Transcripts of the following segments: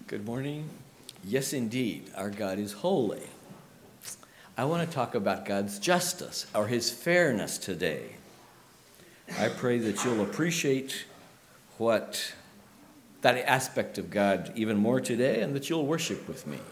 Good morning. Yes, indeed, our God is holy. I want to talk about God's justice or his fairness today. I pray that you'll appreciate that aspect of God even more today and that you'll worship with me.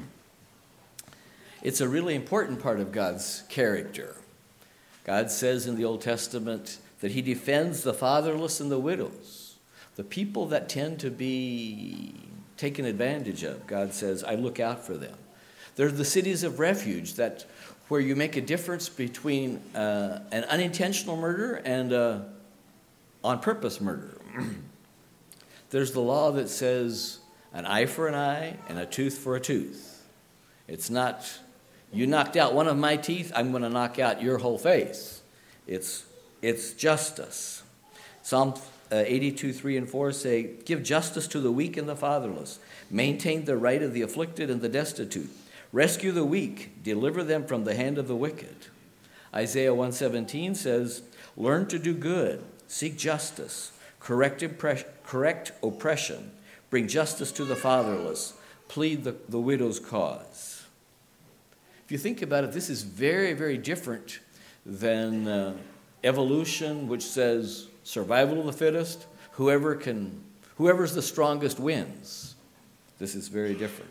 It's a really important part of God's character. God says in the Old Testament that he defends the fatherless and the widows, the people that tend to be taken advantage of. God says, I look out for them. They're the cities of refuge where you make a difference between an unintentional murder and on-purpose murder. There's the law that says an eye for an eye and a tooth for a tooth. It's not, you knocked out one of my teeth, I'm going to knock out your whole face. It's justice. Psalm 82, 3 and 4 say, give justice to the weak and the fatherless. Maintain the right of the afflicted and the destitute. Rescue the weak. Deliver them from the hand of the wicked. Isaiah 1:17 says, learn to do good. Seek justice. Correct oppression. Bring justice to the fatherless. Plead the widow's cause. If you think about it, this is very, very different than evolution, which says survival of the fittest. Whoever's the strongest wins. This is very different.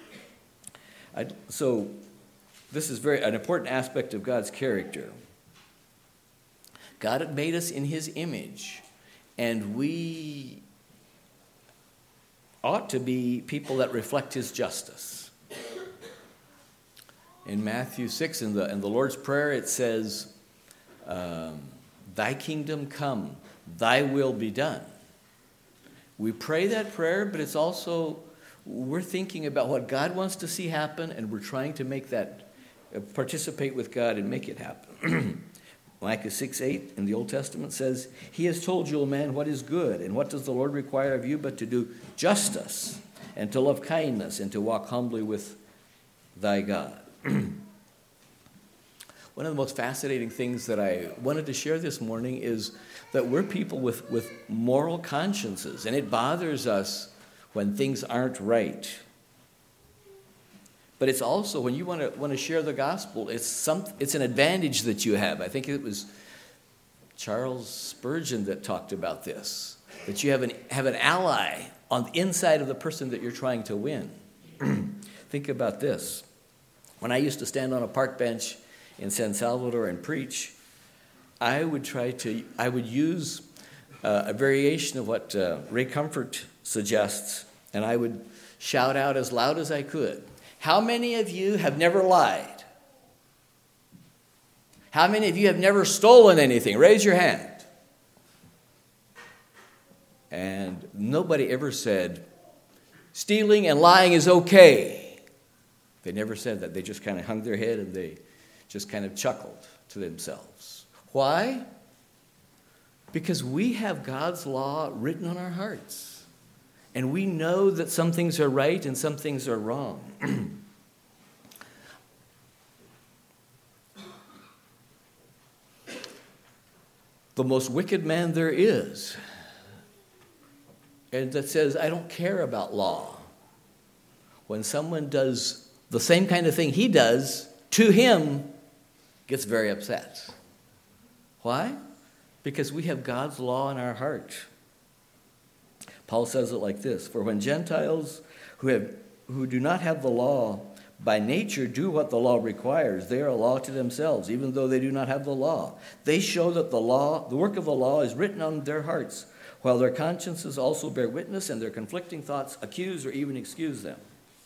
So this is an important aspect of God's character. God had made us in his image, and we ought to be people that reflect his justice. In Matthew 6, in the Lord's Prayer, it says, thy kingdom come, thy will be done. We pray that prayer, but it's also, we're thinking about what God wants to see happen, and we're trying to make that, participate with God and make it happen. Micah 6:8 in the Old Testament says, he has told you, O man, what is good, and what does the Lord require of you but to do justice, and to love kindness, and to walk humbly with thy God. One of the most fascinating things that I wanted to share this morning is that we're people with moral consciences, and it bothers us when things aren't right. But it's also, when you want to share the gospel, it's an advantage that you have. I think it was Charles Spurgeon that talked about this, that you have an ally on the inside of the person that you're trying to win. Think about this. When I used to stand on a park bench in San Salvador and preach, I would use a variation of what Ray Comfort suggests, and I would shout out as loud as I could, how many of you have never lied? How many of you have never stolen anything? Raise your hand. And nobody ever said, stealing and lying is okay. They never said that. They just kind of hung their head and they just kind of chuckled to themselves. Why? Because we have God's law written on our hearts. And we know that some things are right and some things are wrong. The most wicked man there is, and that says, I don't care about law. When someone does the same kind of thing he does to him, gets very upset. Why? Because we have God's law in our heart. Paul says it like this, for when Gentiles who do not have the law by nature do what the law requires, they are a law to themselves, even though they do not have the law. They show that the work of the law is written on their hearts, while their consciences also bear witness, and their conflicting thoughts accuse or even excuse them.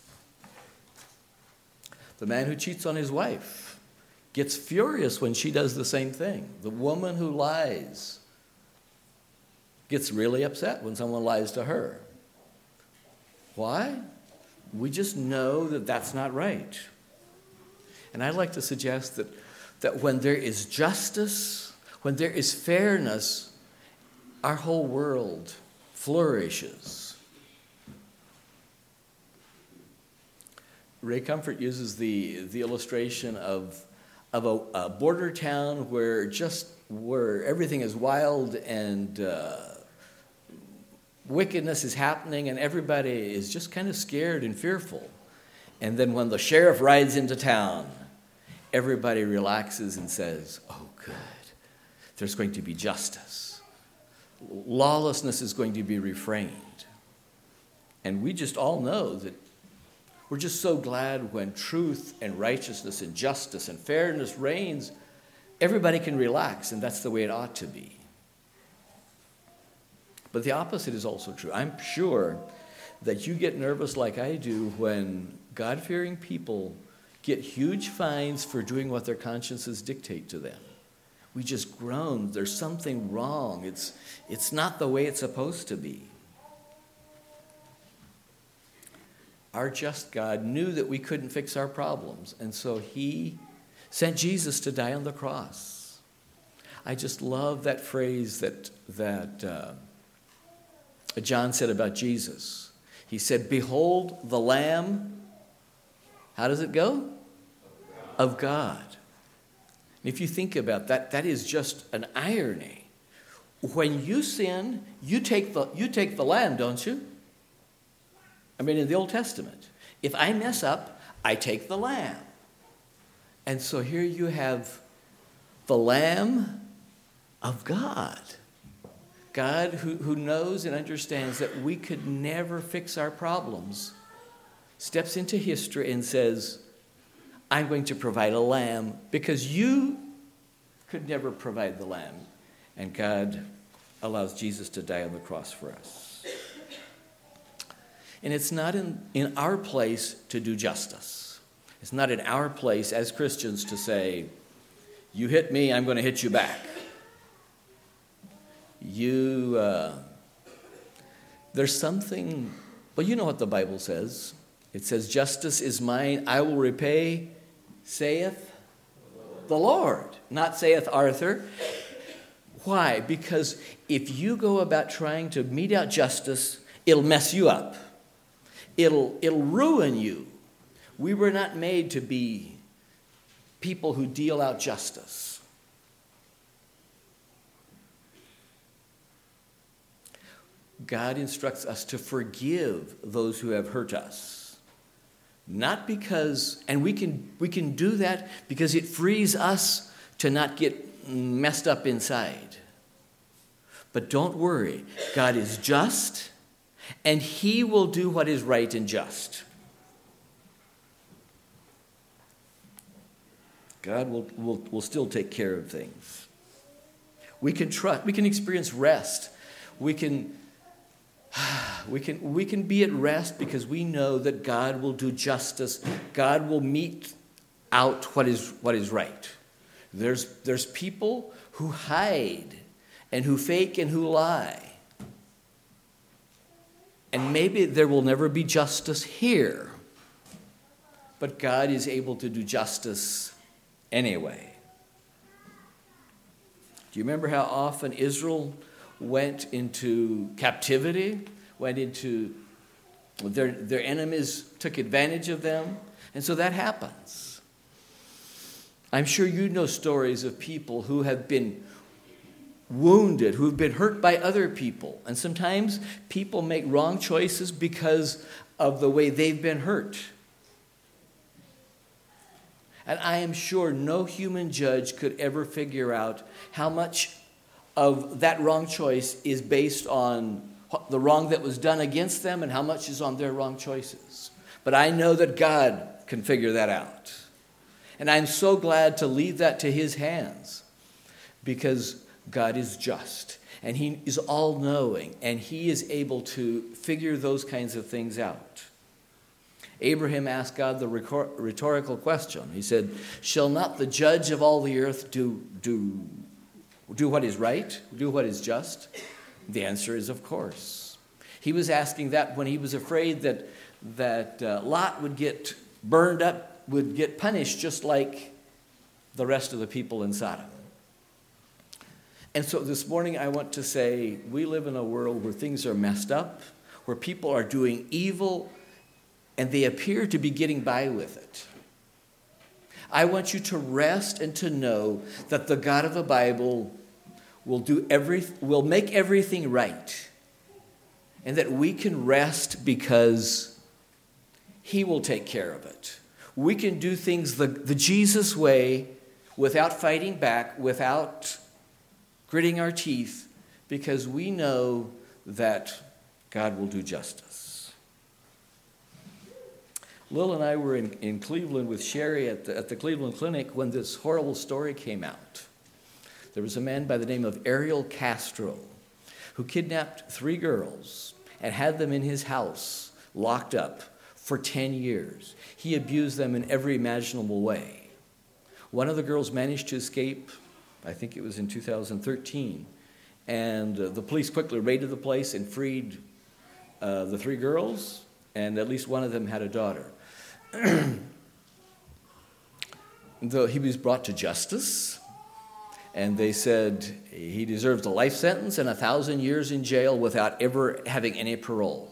The man who cheats on his wife gets furious when she does the same thing. The woman who lies gets really upset when someone lies to her. Why? We just know that that's not right. And I'd like to suggest that when there is justice, when there is fairness, our whole world flourishes. Ray Comfort uses the illustration of a border town where everything is wild and wickedness is happening and everybody is just kind of scared and fearful. And then when the sheriff rides into town, everybody relaxes and says, oh, good, there's going to be justice. Lawlessness is going to be refrained. And we just all know that we're just so glad when truth and righteousness and justice and fairness reigns, everybody can relax, and that's the way it ought to be. But the opposite is also true. I'm sure that you get nervous like I do when God-fearing people get huge fines for doing what their consciences dictate to them. We just groan. There's something wrong. It's not the way it's supposed to be. Our just God knew that we couldn't fix our problems, and so he sent Jesus to die on the cross. I just love that phrase that John said about Jesus. He said, behold the Lamb, how does it go? Of God. If you think about that, that is just an irony. When you sin, you take the lamb, don't you? I mean, in the Old Testament, if I mess up, I take the lamb. And so here you have the Lamb of God. God who knows and understands that we could never fix our problems, steps into history and says, I'm going to provide a lamb because you could never provide the lamb. And God allows Jesus to die on the cross for us. And it's not in our place to do justice. It's not in our place as Christians to say, you hit me, I'm going to hit you back. There's something, well, you know what the Bible says. It says, justice is mine, I will repay, saith the Lord, not saith Arthur. Why? Because if you go about trying to mete out justice, it'll mess you up. It'll ruin you. We were not made to be people who deal out justice. God instructs us to forgive those who have hurt us. Not because, and we can do that because it frees us to not get messed up inside. But don't worry, God is just, and he will do what is right and just. God will still take care of things. We can trust, we can experience rest. We can be at rest because we know that God will do justice. God will mete out what is right. There's people who hide and who fake and who lie. And maybe there will never be justice here. But God is able to do justice anyway. Do you remember how often Israel went into captivity, went into their enemies took advantage of them? And so that happens. I'm sure you know stories of people who have been wounded, who have been hurt by other people. And sometimes people make wrong choices because of the way they've been hurt. And I am sure no human judge could ever figure out how much of that wrong choice is based on the wrong that was done against them and how much is on their wrong choices. But I know that God can figure that out. And I'm so glad to leave that to his hands because God is just and he is all-knowing and he is able to figure those kinds of things out. Abraham asked God the rhetorical question. He said, shall not the judge of all the earth do what is right, do what is just? The answer is, of course. He was asking that when he was afraid that Lot would get burned up, would get punished just like the rest of the people in Sodom. And so this morning I want to say we live in a world where things are messed up, where people are doing evil, and they appear to be getting by with it. I want you to rest and to know that the God of the Bible will make everything right. and that we can rest because he will take care of it. We can do things the Jesus way without fighting back, without gritting our teeth, because we know that God will do justice. Lil and I were in Cleveland with Sherry at the Cleveland Clinic when this horrible story came out. There was a man by the name of Ariel Castro who kidnapped 3 girls and had them in his house, locked up for 10 years. He abused them in every imaginable way. One of the girls managed to escape, I think it was in 2013, and the police quickly raided the place and freed the 3 girls, and at least one of them had a daughter. Though he was brought to justice, and they said he deserves a life sentence and 1,000 years in jail without ever having any parole.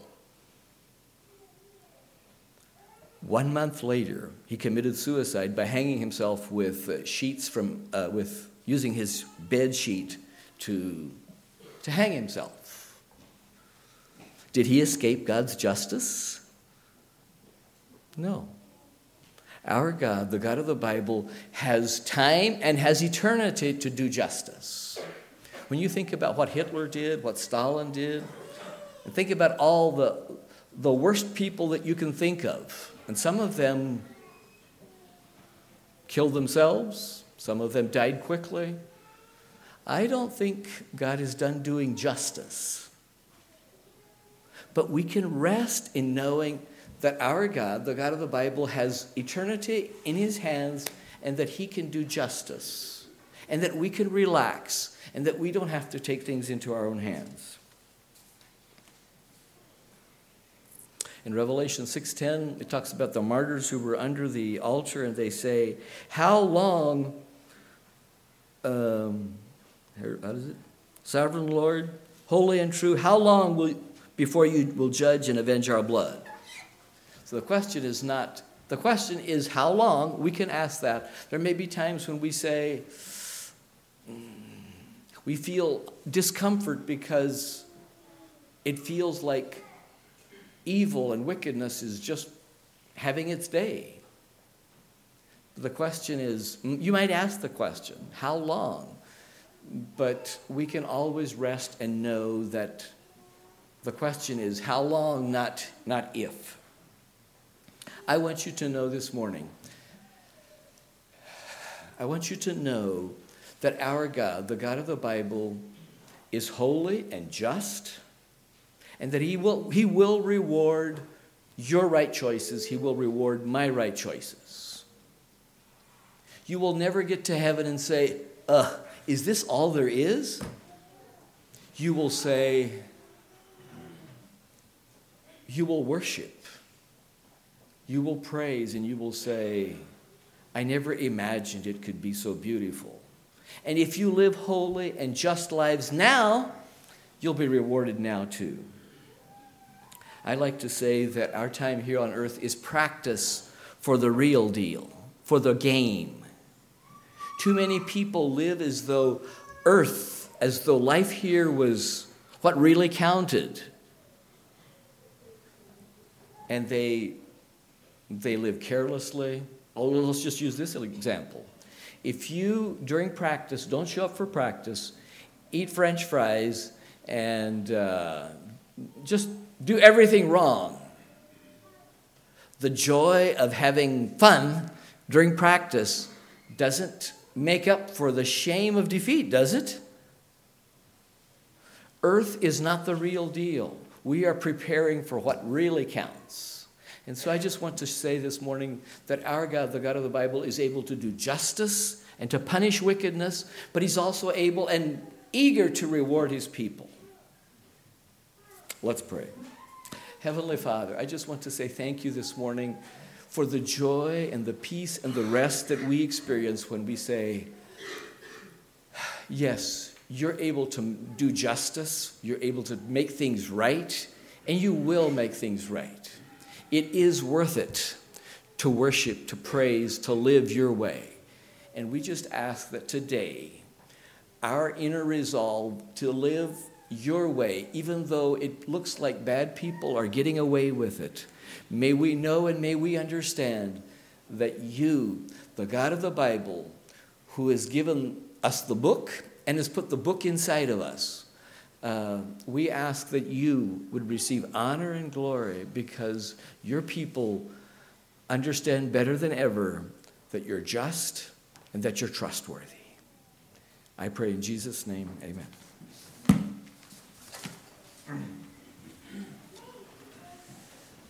1 month later, he committed suicide by hanging himself with sheets with using his bed sheet to hang himself. Did he escape God's justice? No. Our God, the God of the Bible, has time and has eternity to do justice. When you think about what Hitler did, what Stalin did, and think about all the worst people that you can think of, and some of them killed themselves, some of them died quickly, I don't think God is done doing justice. But we can rest in knowing that our God, the God of the Bible, has eternity in his hands and that he can do justice and that we can relax and that we don't have to take things into our own hands. In Revelation 6:10, it talks about the martyrs who were under the altar, and they say, how long, Sovereign Lord, holy and true, how long before you will judge and avenge our blood? So the question is how long? We can ask that. There may be times when we say, we feel discomfort because it feels like evil and wickedness is just having its day. The question is, you might ask the question, how long? But we can always rest and know that the question is how long, not if. I want you to know this morning, I want you to know that our God, the God of the Bible, is holy and just, and that he will reward your right choices. He will reward my right choices. You will never get to heaven and say, is this all there is? You will say, you will worship. You will praise and you will say, I never imagined it could be so beautiful. And if you live holy and just lives now, you'll be rewarded now too. I like to say that our time here on earth is practice for the real deal, for the game. Too many people live as though life here was what really counted. And they live carelessly. Let's just use this example. If you, during practice, don't show up for practice, eat French fries, and just do everything wrong, the joy of having fun during practice doesn't make up for the shame of defeat, does it? Earth is not the real deal. We are preparing for what really counts. And so I just want to say this morning that our God, the God of the Bible, is able to do justice and to punish wickedness, but he's also able and eager to reward his people. Let's pray. Heavenly Father, I just want to say thank you this morning for the joy and the peace and the rest that we experience when we say, yes, you're able to do justice, you're able to make things right, and you will make things right. It is worth it to worship, to praise, to live your way. And we just ask that today, our inner resolve to live your way, even though it looks like bad people are getting away with it. May we know and may we understand that you, the God of the Bible, who has given us the book and has put the book inside of us, we ask that you would receive honor and glory because your people understand better than ever that you're just and that you're trustworthy. I pray in Jesus' name, amen.